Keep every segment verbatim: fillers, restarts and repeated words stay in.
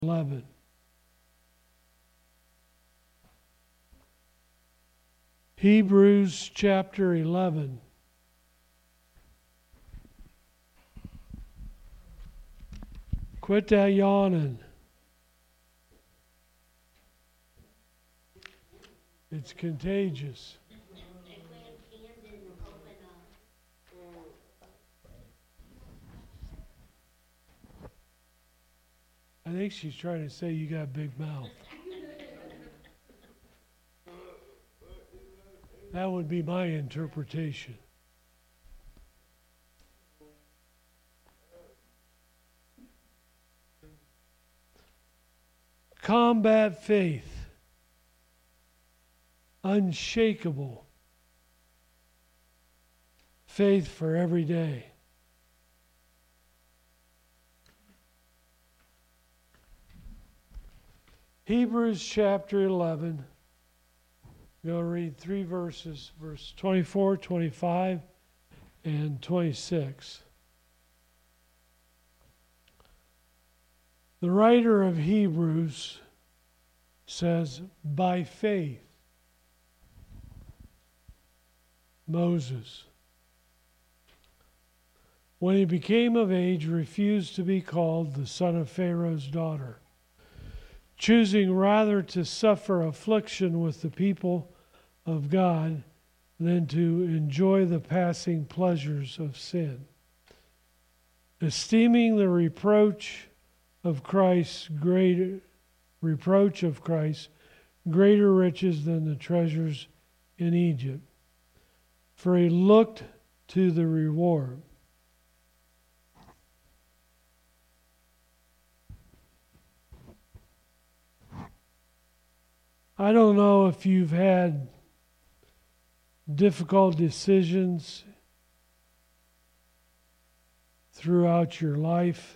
eleven. Hebrews chapter eleven. Quit that yawning. It's contagious. I think she's trying to say you got a big mouth. That would be my interpretation. Combat faith. Unshakable. Faith for every day. Hebrews chapter eleven. I'm going to read three verses, verse twenty-four, twenty-five, and twenty-six. The writer of Hebrews says, by faith, Moses, when he became of age, refused to be called the son of Pharaoh's daughter, choosing rather to suffer affliction with the people of God than to enjoy the passing pleasures of sin, esteeming the reproach of Christ greater reproach of Christ greater riches than the treasures in Egypt, for he looked to the reward. I don't know if you've had difficult decisions throughout your life,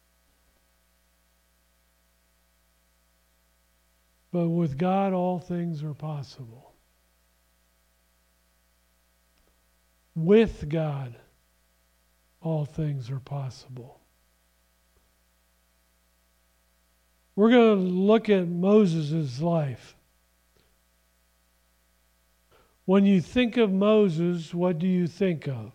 but with God, all things are possible. With God, all things are possible. We're going to look at Moses' life. When you think of Moses, what do you think of?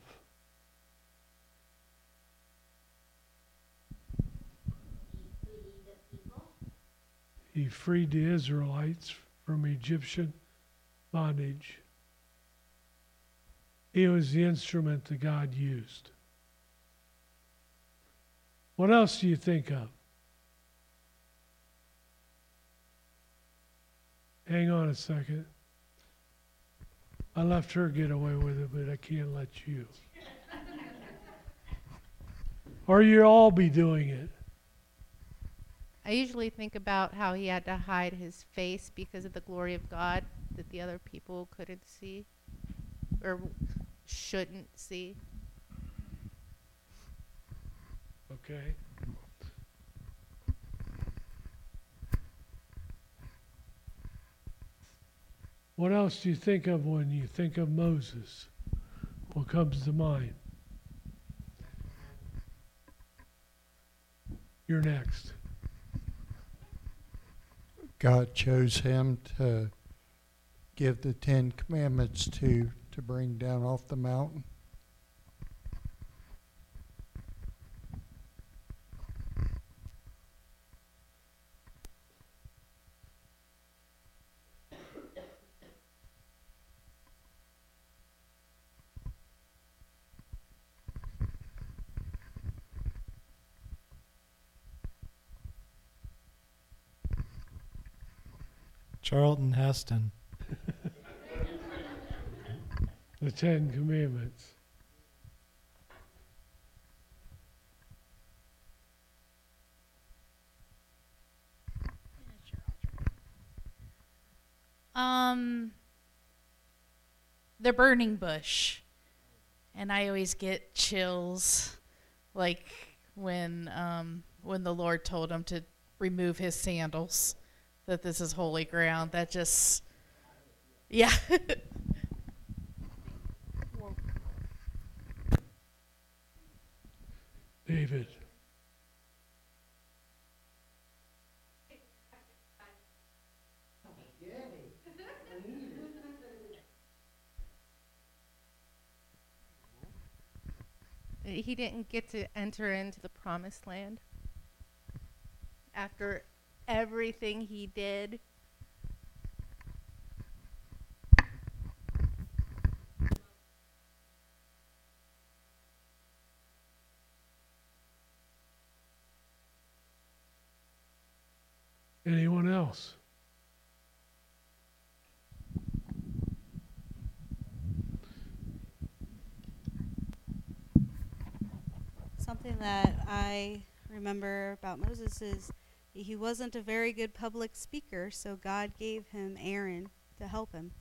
He freed the Israelites from Egyptian bondage. He was the instrument that God used. What else do you think of? Hang on a second. I left her get away with it, but I can't let you. Or you'll all be doing it. I usually think about how he had to hide his face because of the glory of God that the other people couldn't see or shouldn't see. Okay. What else do you think of when you think of Moses? What comes to mind? You're next. God chose him to give the Ten Commandments to, to bring down off the mountain. Charlton Heston. The Ten Commandments. Um, the burning bush. And I always get chills, like when um, when the Lord told him to remove his sandals, that this is holy ground. That just, yeah. David. he didn't get to enter into the promised land after everything he did. Anyone else? Something that I remember about Moses is he wasn't a very good public speaker, so God gave him Aaron to help him.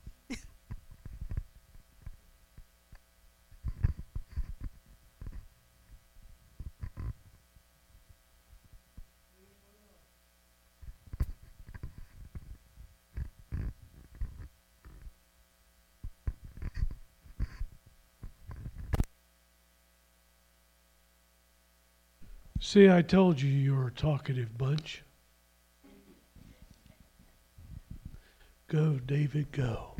See, I told you you were a talkative bunch. Go, David, go.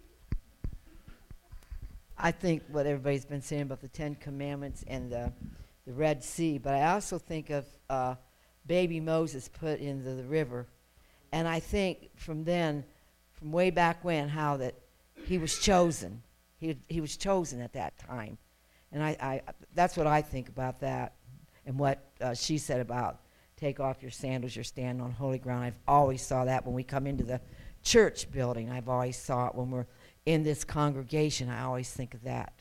I think what everybody's been saying about the Ten Commandments and the, the Red Sea, but I also think of uh, baby Moses put into the river. And I think from then, from way back when, how that he was chosen. He, he was chosen at that time. And I, I that's what I think about that. And what uh, she said about take off your sandals, you're standing on holy ground. I've always saw that when we come into the church building. I've always saw it when we're in this congregation. I always think of that.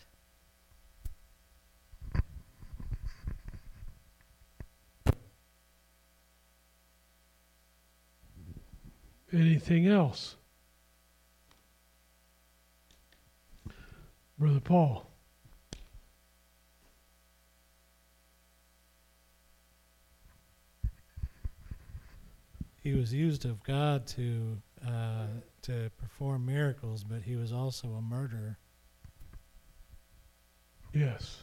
Anything else? Brother Paul. He was used of God to uh, to perform miracles, but he was also a murderer. Yes.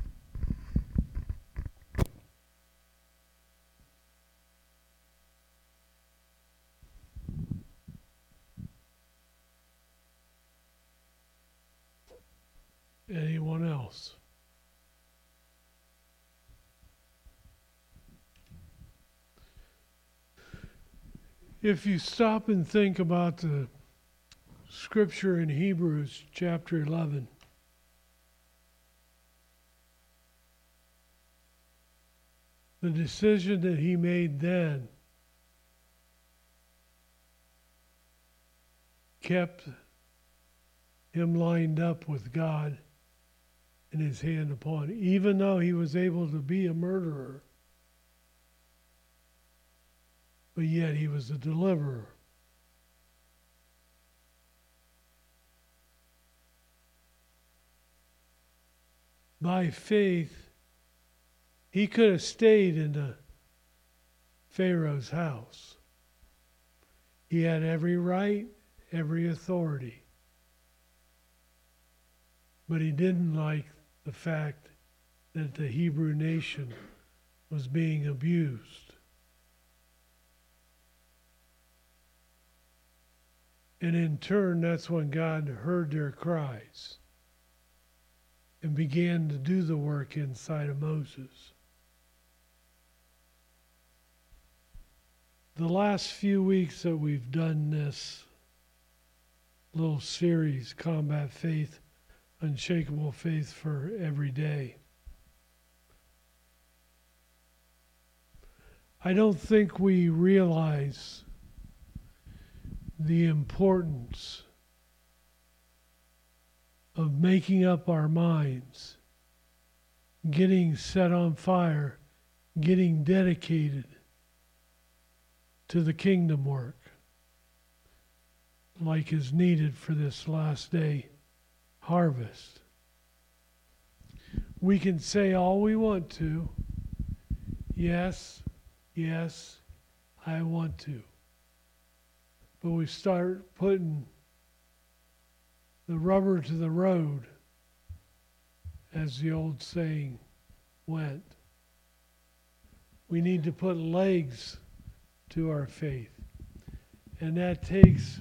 Anyone else? If you stop and think about the scripture in Hebrews chapter eleven, the decision that he made then kept him lined up with God and his hand upon, even though he was able to be a murderer. But yet he was a deliverer. By faith, he could have stayed in the Pharaoh's house. He had every right, every authority. But he didn't like the fact that the Hebrew nation was being abused. And in turn, that's when God heard their cries and began to do the work inside of Moses. The last few weeks that we've done this little series, Combat Faith, Unshakable Faith for Every Day, I don't think we realize the importance of making up our minds, getting set on fire, getting dedicated to the kingdom work like is needed for this last day harvest. We can say all we want to. Yes, yes, I want to. But we start putting the rubber to the road, as the old saying went. We need to put legs to our faith. And that takes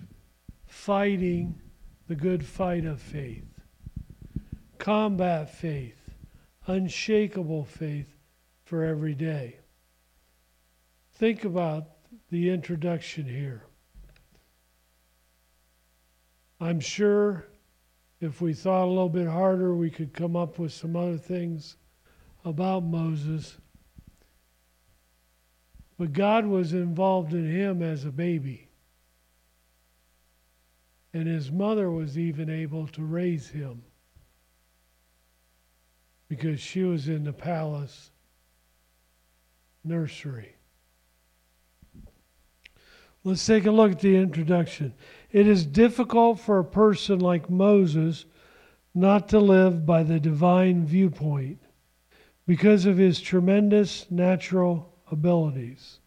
fighting the good fight of faith. Combat faith. unshakable faith for every day. Think about the introduction here. I'm sure if we thought a little bit harder, we could come up with some other things about Moses. But God was involved in him as a baby. And his mother was even able to raise him because she was in the palace nursery. Let's take a look at the introduction. It is difficult for a person like Moses not to live by the divine viewpoint because of his tremendous natural abilities.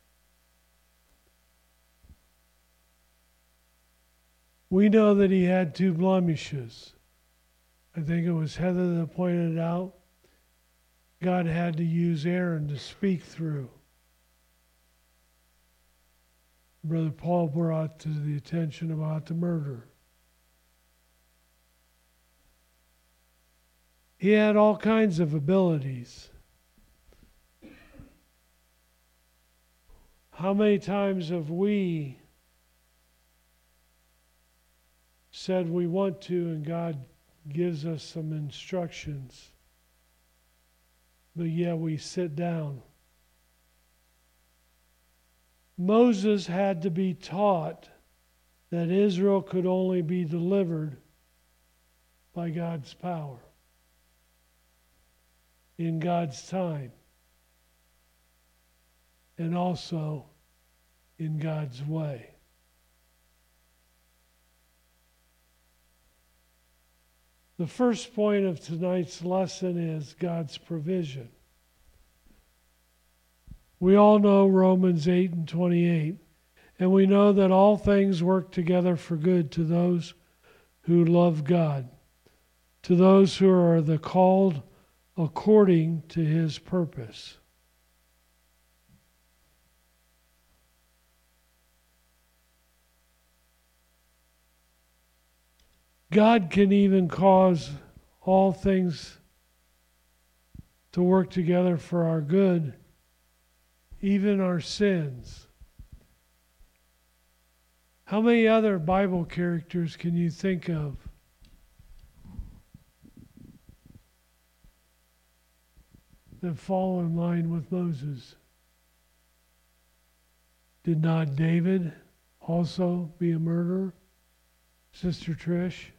We know that he had two blemishes. I think it was Heather that pointed it out. God had to use Aaron to speak through. Brother Paul brought to the attention about the murder. He had all kinds of abilities. How many times have we said we want to and God gives us some instructions, but yet we sit down? Moses had to be taught that Israel could only be delivered by God's power, in God's time, and also in God's way. The first point of tonight's lesson is God's provision. We all know Romans eight and twenty-eight, and we know that all things work together for good to those who love God, to those who are the called according to his purpose. God can even cause all things to work together for our good, even our sins. How many other Bible characters can you think of that fall in line with Moses? Did not David also be a murderer, Sister Trish?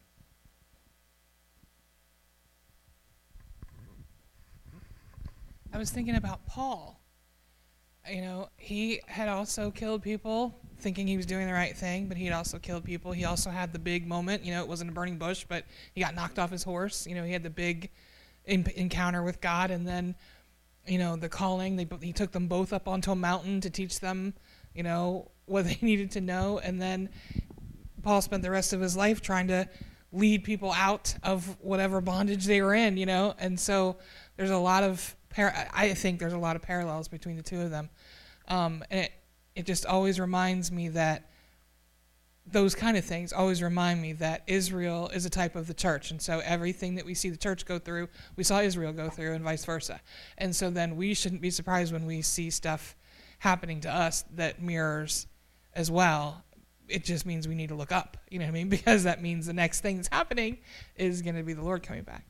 I was thinking about Paul. You know, he had also killed people thinking he was doing the right thing, but he had also killed people. He also had the big moment. You know, it wasn't a burning bush, but he got knocked off his horse. You know, he had the big in- encounter with God, and then, you know, the calling. They, he took them both up onto a mountain to teach them, you know, what they needed to know. And then Paul spent the rest of his life trying to lead people out of whatever bondage they were in, you know. And so there's a lot of Par- I think there's a lot of parallels between the two of them. Um, and it, it just always reminds me that those kind of things always remind me that Israel is a type of the church. And so everything that we see the church go through, we saw Israel go through, and vice versa. And so then we shouldn't be surprised when we see stuff happening to us that mirrors as well. It just means we need to look up, you know what I mean? Because that means the next thing that's happening is going to be the Lord coming back.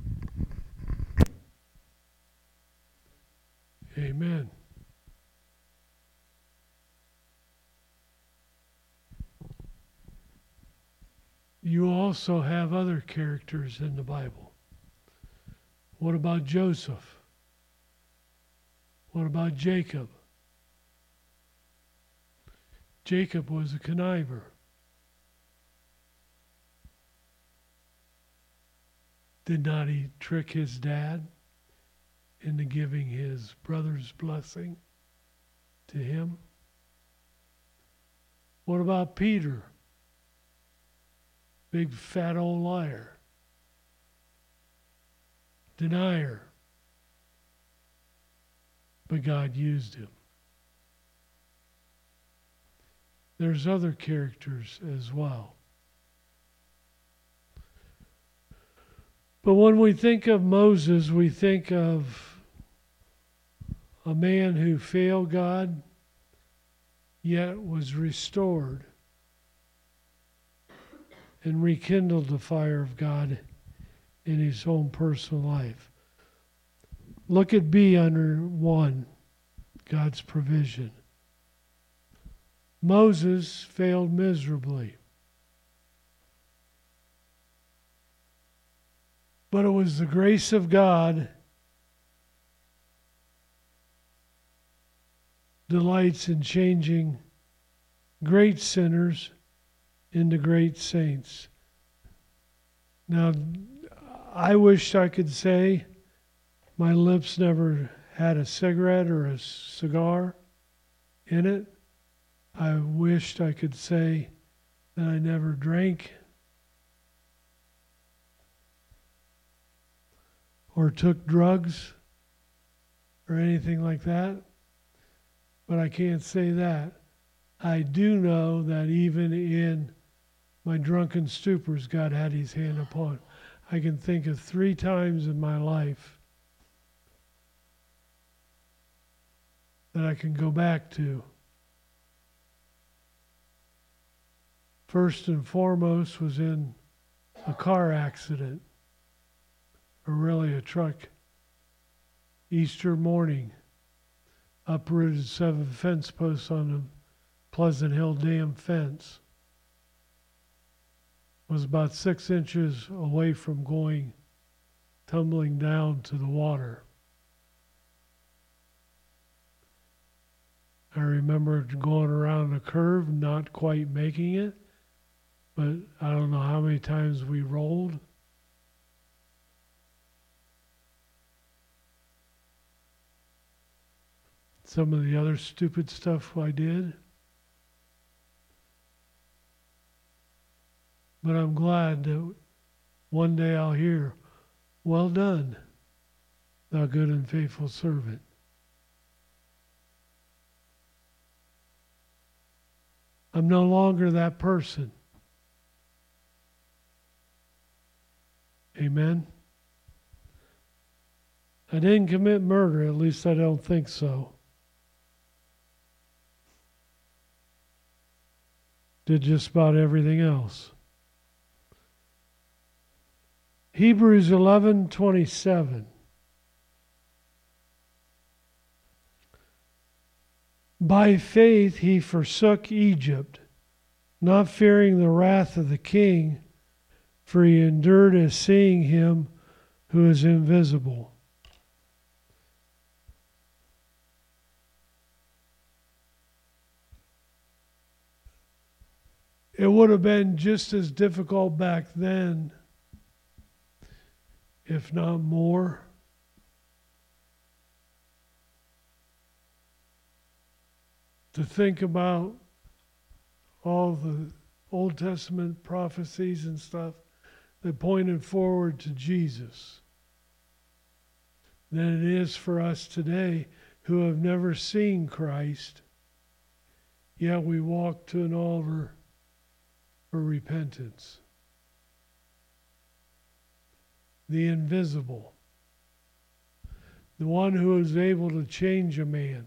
Amen. You also have other characters in the Bible. What about Joseph? What about Jacob? Jacob was a conniver. Did not he trick his dad into giving his brother's blessing to him? What about Peter? Big fat old liar. Denier. But God used him. There's other characters as well. But when we think of Moses, we think of a man who failed God, yet was restored and rekindled the fire of God in his own personal life. Look at B under one, God's provision. Moses failed miserably. But it was the grace of God delights in changing great sinners into great saints. Now, I wish I could say my lips never had a cigarette or a cigar in it. I wished I could say that I never drank or took drugs or anything like that. But I can't say that. I do know that even in my drunken stupors, God had his hand upon. I can think of three times in my life that I can go back to. First and foremost was in a car accident, or really a truck, Easter morning, uprooted seven fence posts on the Pleasant Hill Dam fence. Was about six inches away from going tumbling down to the water. I remember going around a curve, not quite making it, but I don't know how many times we rolled. Some of the other stupid stuff I did. But I'm glad that one day I'll hear, "Well done, thou good and faithful servant." I'm no longer that person. Amen? I didn't commit murder, at least I don't think so. Did just about everything else. Hebrews eleven twenty-seven. By faith he forsook Egypt, not fearing the wrath of the king, for he endured as seeing him who is invisible. It would have been just as difficult back then, if not more, to think about all the Old Testament prophecies and stuff that pointed forward to Jesus than it is for us today who have never seen Christ, yet we walk to an altar for repentance. The invisible, the one who is able to change a man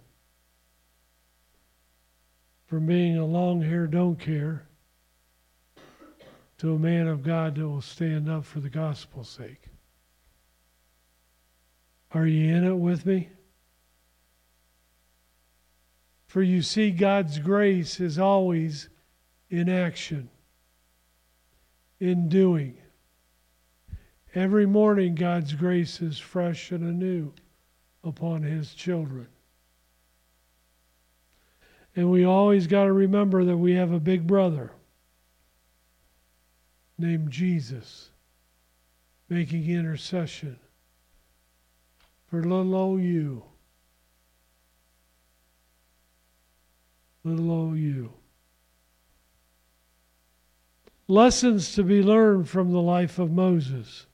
from being a long-haired don't care to a man of God that will stand up for the gospel's sake. Are you in it with me? For you see, God's grace is always in action, in doing. Every morning, God's grace is fresh and anew upon his children. And we always got to remember that we have a big brother named Jesus making intercession for little old you. Little old you. Lessons to be learned from the life of Moses.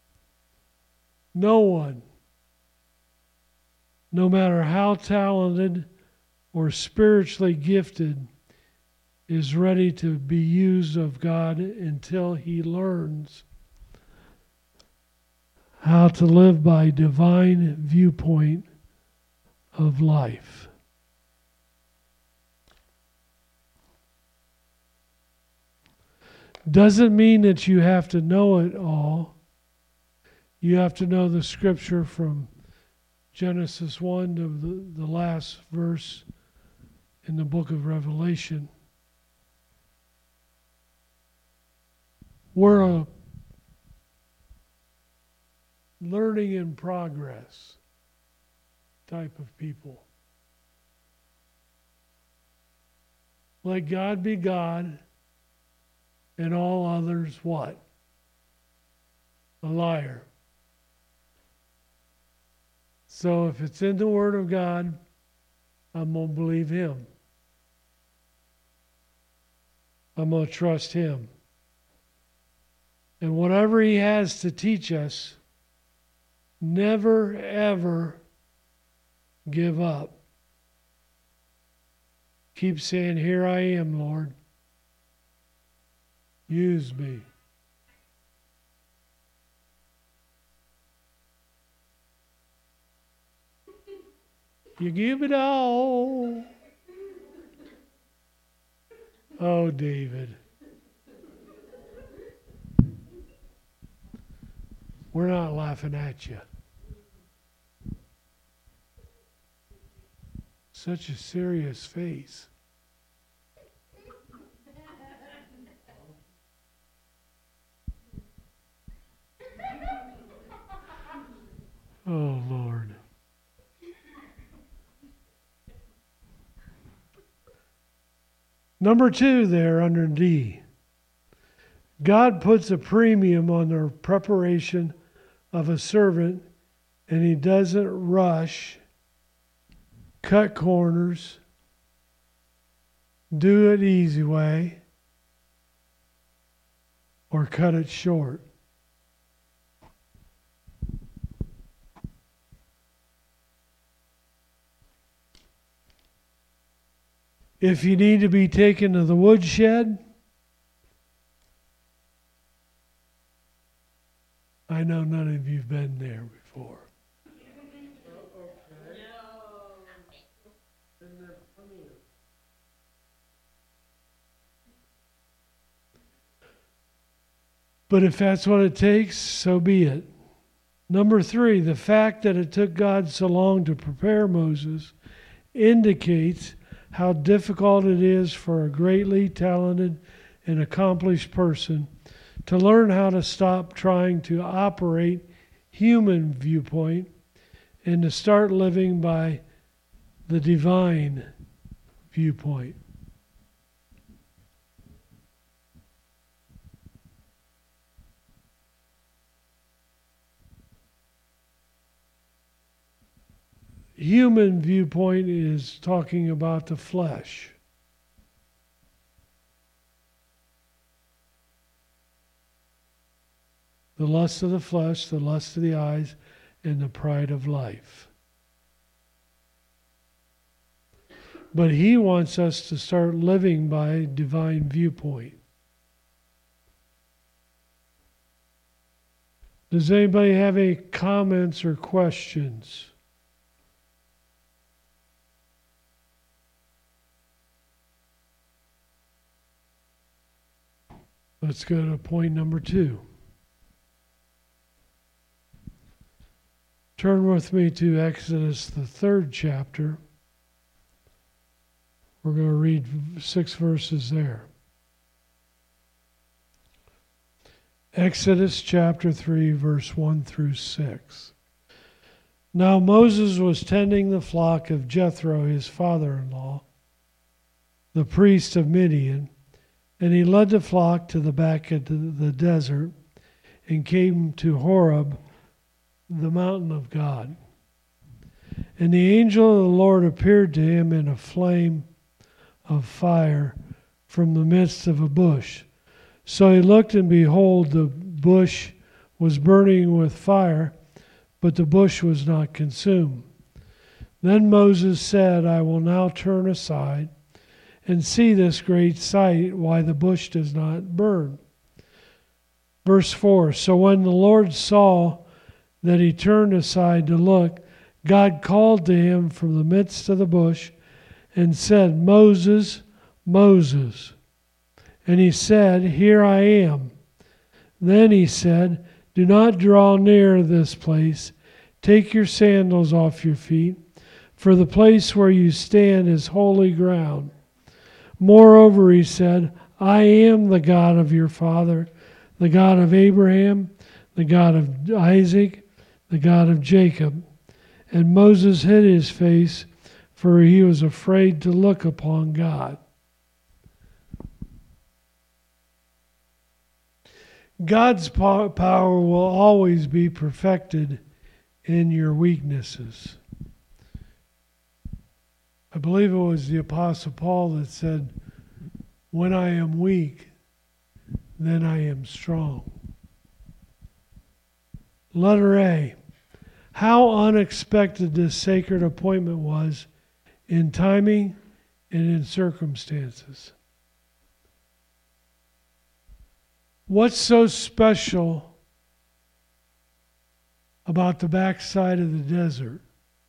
No one, no matter how talented or spiritually gifted, is ready to be used of God until he learns how to live by divine viewpoint of life. Doesn't mean that you have to know it all. You have to know the scripture from Genesis one to the, the last verse in the book of Revelation. We're a learning in progress type of people. Let God be God and all others what? A liar. So if it's in the Word of God, I'm going to believe Him. I'm going to trust Him. And whatever He has to teach us, never, ever give up. Keep saying, here I am, Lord. Use me. You give it all. Oh, David. We're not laughing at you. Such a serious face. Oh, Lord. Number two there under D. God puts a premium on the preparation of a servant, and He doesn't rush, cut corners, do it easy way, or cut it short. If you need to be taken to the woodshed, I know none of you've been there before. But if that's what it takes, so be it. Number three, the fact that it took God so long to prepare Moses indicates how difficult it is for a greatly talented and accomplished person to learn how to stop trying to operate human viewpoint and to start living by the divine viewpoint. Human viewpoint is talking about the flesh. The lust of the flesh, the lust of the eyes, and the pride of life. But He wants us to start living by a divine viewpoint. Does anybody have any comments or questions? Let's go to point number two. Turn with me to Exodus, the third chapter. We're going to read six verses there. Exodus chapter three, verse one through six. Now Moses was tending the flock of Jethro, his father-in-law, the priest of Midian, and he led the flock to the back of the desert and came to Horeb, the mountain of God. And the angel of the Lord appeared to him in a flame of fire from the midst of a bush. So he looked, and behold, the bush was burning with fire, but the bush was not consumed. Then Moses said, I will now turn aside and see this great sight, why the bush does not burn. Verse four, so when the Lord saw that he turned aside to look, God called to him from the midst of the bush and said, Moses, Moses. And he said, Here I am. Then he said, Do not draw near this place. Take your sandals off your feet, for the place where you stand is holy ground. Moreover, he said, I am the God of your father, the God of Abraham, the God of Isaac, the God of Jacob. And Moses hid his face, for he was afraid to look upon God. God's power will always be perfected in your weaknesses. I believe it was the Apostle Paul that said, when I am weak, then I am strong. Letter A. How unexpected this sacred appointment was in timing and in circumstances. What's so special about the backside of the desert?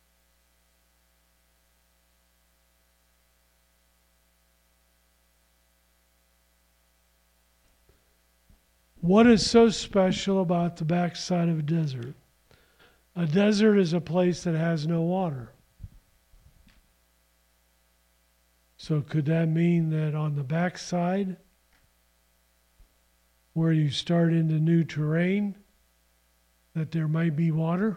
What is so special about the backside of a desert? A desert is a place that has no water. So could that mean that on the backside, where you start into new terrain, that there might be water?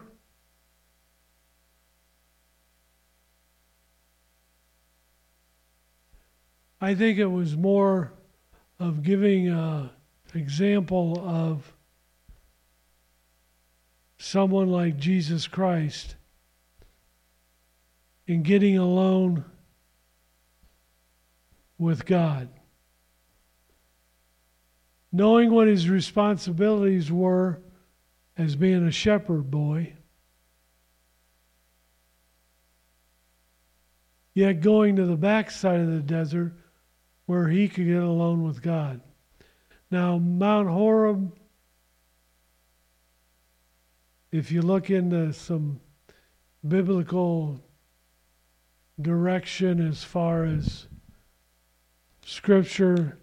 I think it was more of giving an example of someone like Jesus Christ in getting alone with God. Knowing what his responsibilities were as being a shepherd boy, yet going to the backside of the desert where he could get alone with God. Now, Mount Horeb, if you look into some biblical direction as far as Scripture,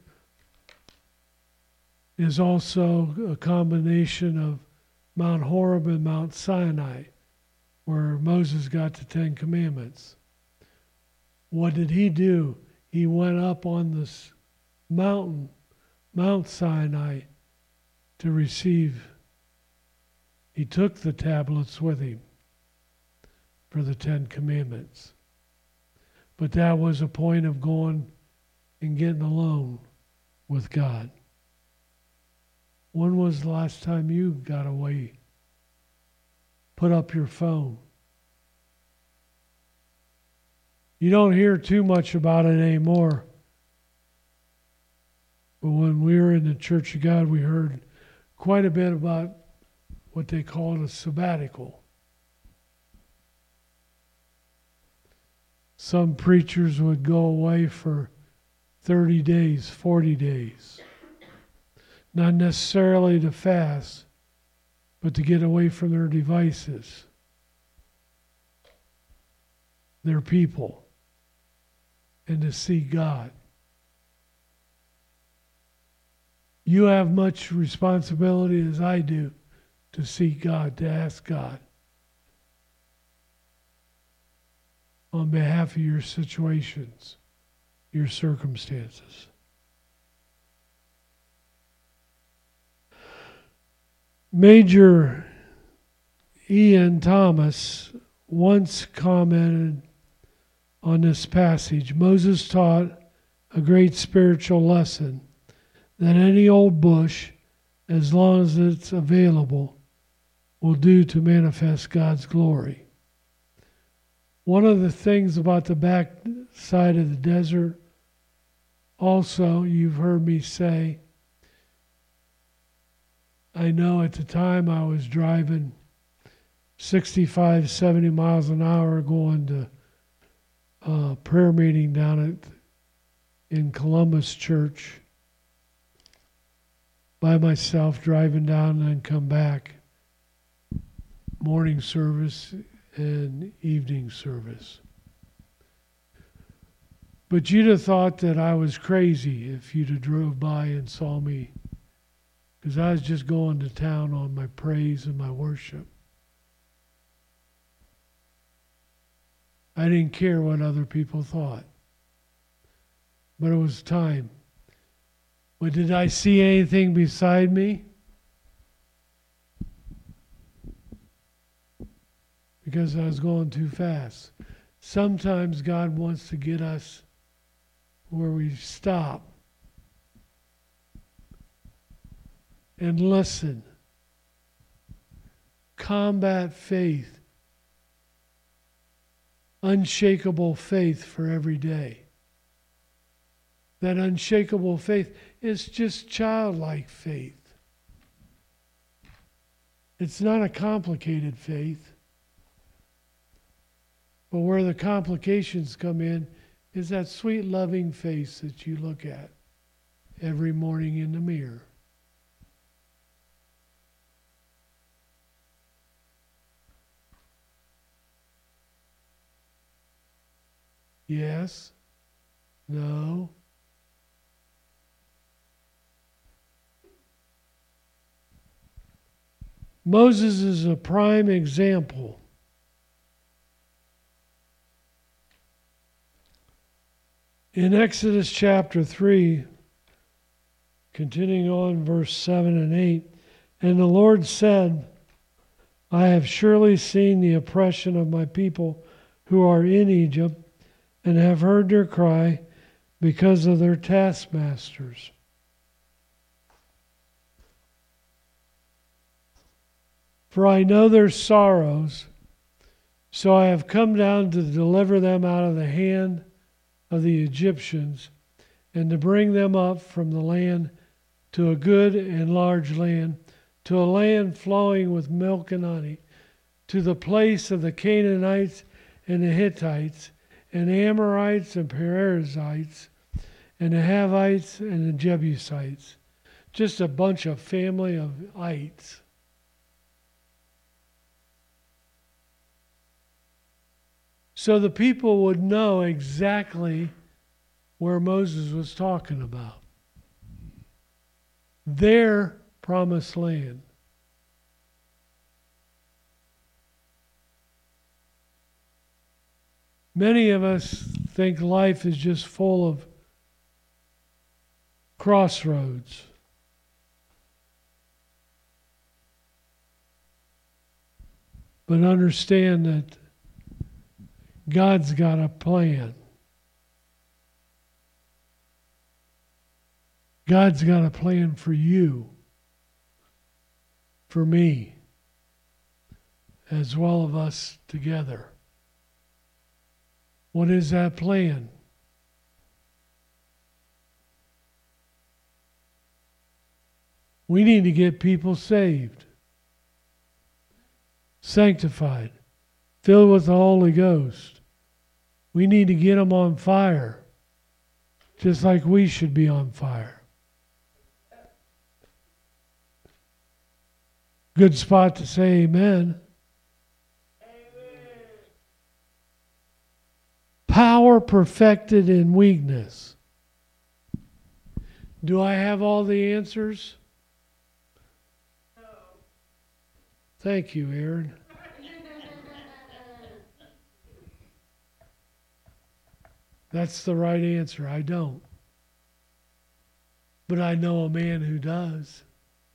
is also a combination of Mount Horeb and Mount Sinai, where Moses got the Ten Commandments. What did he do? He went up on this mountain, Mount Sinai, to receive. He took the tablets with him for the Ten Commandments. But that was a point of going and getting alone with God. When was the last time you got away? Put up your phone. You don't hear too much about it anymore. But when we were in the Church of God, we heard quite a bit about what they called a sabbatical. Some preachers would go away for thirty days, forty days. Not necessarily to fast, but to get away from their devices, their people, and to see God. You have much responsibility, as I do, to seek God, to ask God on behalf of your situations, your circumstances. Major Ian Thomas once commented on this passage. Moses taught a great spiritual lesson that any old bush, as long as it's available, will do to manifest God's glory. One of the things about the back side of the desert, also, you've heard me say, I know at the time I was driving sixty-five, seventy miles an hour going to a prayer meeting down at in Columbus Church by myself, driving down and then come back. morning service and evening service. But you'd have thought that I was crazy if you'd have drove by and saw me, because I was just going to town on my praise and my worship. I didn't care what other people thought. But it was time. But did I see anything beside me? Because I was going too fast. Sometimes God wants to get us where we stop and listen. Combat faith. Unshakable faith for every day. That unshakable faith is just childlike faith. It's not a complicated faith. But where the complications come in is that sweet, loving face that you look at every morning in the mirror. Yes? No? Moses is a prime example. In Exodus chapter three, continuing on verse seven and eight, and the Lord said, I have surely seen the oppression of my people who are in Egypt, and have heard their cry because of their taskmasters. For I know their sorrows, so I have come down to deliver them out of the hand of the Egyptians, and to bring them up from the land to a good and large land, to a land flowing with milk and honey, to the place of the Canaanites and the Hittites, and Amorites and Perizzites, and the Havites and the Jebusites. Just a bunch of family of ites. So the people would know exactly where Moses was talking about. Their promised land. Many of us think life is just full of crossroads. But understand that God's got a plan. God's got a plan for you, for me, as well as us together. What is that plan? We need to get people saved, sanctified, filled with the Holy Ghost. We need to get them on fire, just like we should be on fire. Good spot to say amen. Power perfected in weakness. Do I have all the answers? No. Thank you, Aaron. That's the right answer. I don't. But I know a man who does.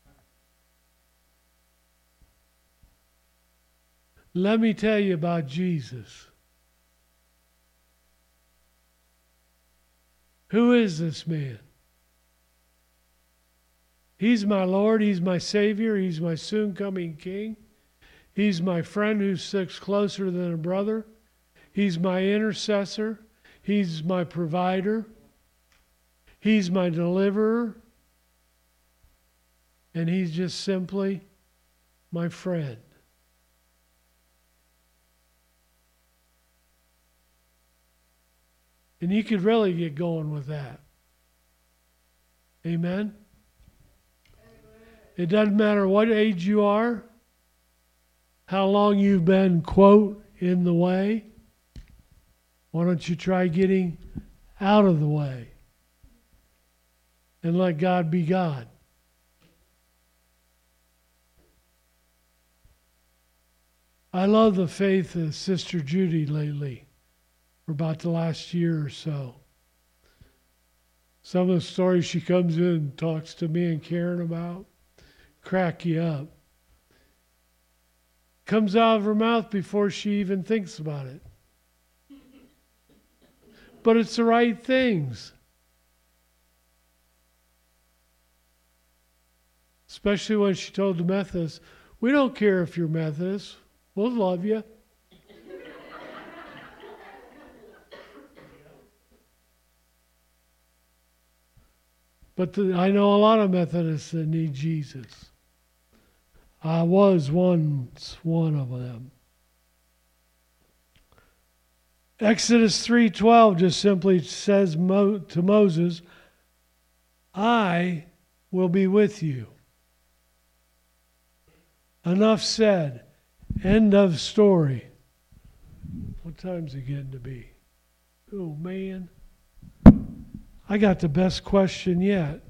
Let me tell you about Jesus. Who is this man? He's my Lord. He's my Savior. He's my soon-coming King. He's my friend who sticks closer than a brother. He's my intercessor. He's my provider. He's my deliverer. And he's just simply my friend. And you could really get going with that. Amen? Amen? It doesn't matter what age you are, how long you've been, quote, in the way, why don't you try getting out of the way and let God be God? I love the faith of Sister Judy lately, for about the last year or so. Some of the stories she comes in and talks to me and Karen about crack you up. Comes out of her mouth before she even thinks about it. But it's the right things. Especially when she told the Methodists, we don't care if you're Methodist. We'll love you. But the, I know a lot of Methodists that need Jesus. I was once one of them. Exodus three twelve just simply says Mo, to Moses, I will be with you. Enough said. End of story. What time's it getting to be? Oh, man. I got the best question yet.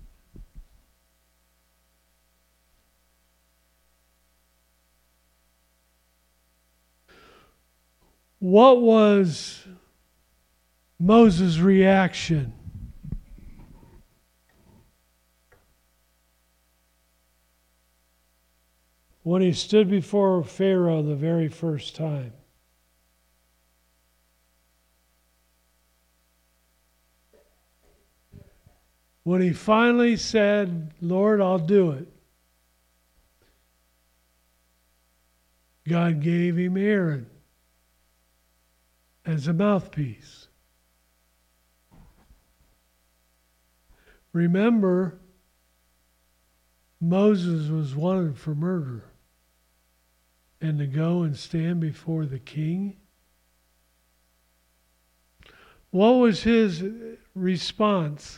What was Moses' reaction when he stood before Pharaoh the very first time? When he finally said, Lord, I'll do it, God gave him Aaron as a mouthpiece. Remember, Moses was wanted for murder and to go and stand before the king. What was his response?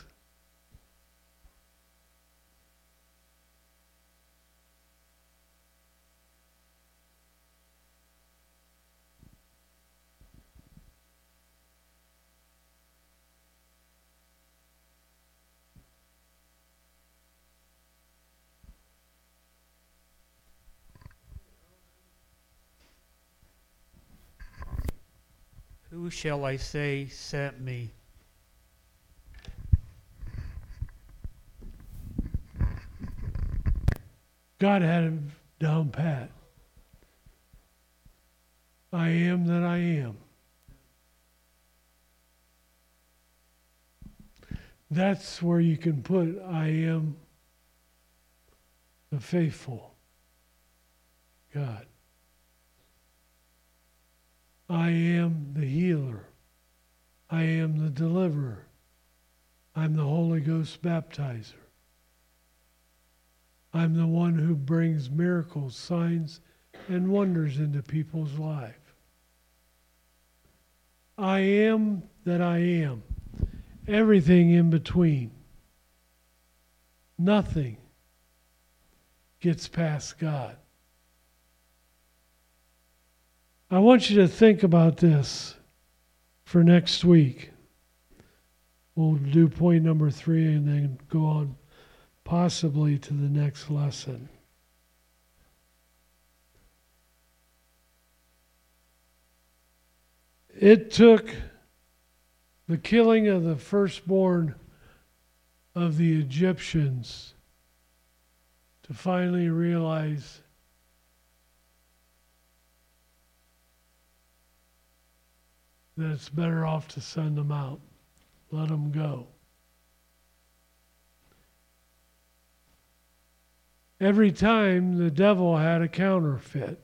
Who shall I say sent me? God had him down pat. I am that I am. That's where you can put I am the faithful God. I am the healer. I am the deliverer. I'm the Holy Ghost baptizer. I'm the one who brings miracles, signs, and wonders into people's life. I am that I am. Everything in between. Nothing gets past God. I want you to think about this for next week. We'll do point number three and then go on possibly to the next lesson. It took the killing of the firstborn of the Egyptians to finally realize that it's better off to send them out. Let them go. Every time the devil had a counterfeit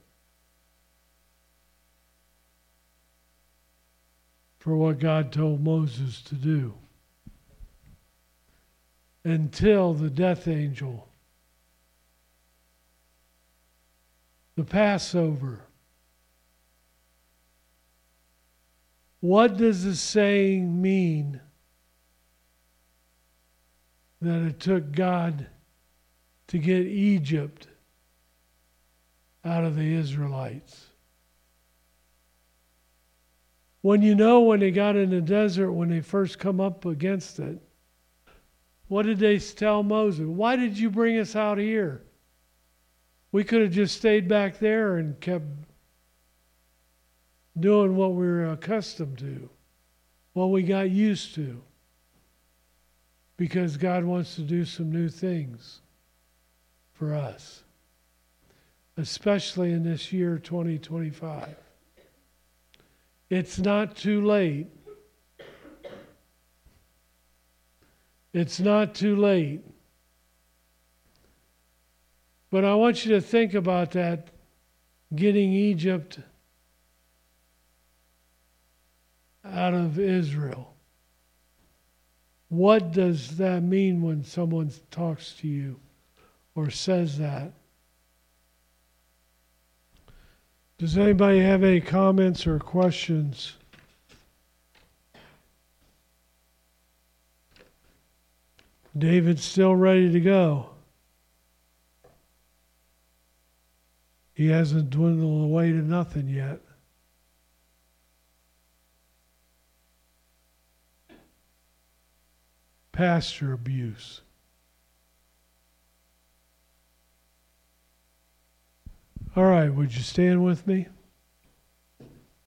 for what God told Moses to do. Until the death angel, the Passover. What does the saying mean that it took God to get Egypt out of the Israelites. When you know when they got in the desert, when they first come up against it, what did they tell Moses? Why did you bring us out here? We could have just stayed back there and kept doing what we were accustomed to, what we got used to. Because God wants to do some new things for us, especially in this year twenty twenty-five. It's not too late. It's not too late. But I want you to think about that, getting Egypt out of Israel. What does that mean when someone talks to you or says that? Does anybody have any comments or questions? David's still ready to go. He hasn't dwindled away to nothing yet. Pastor abuse. All right, would you stand with me?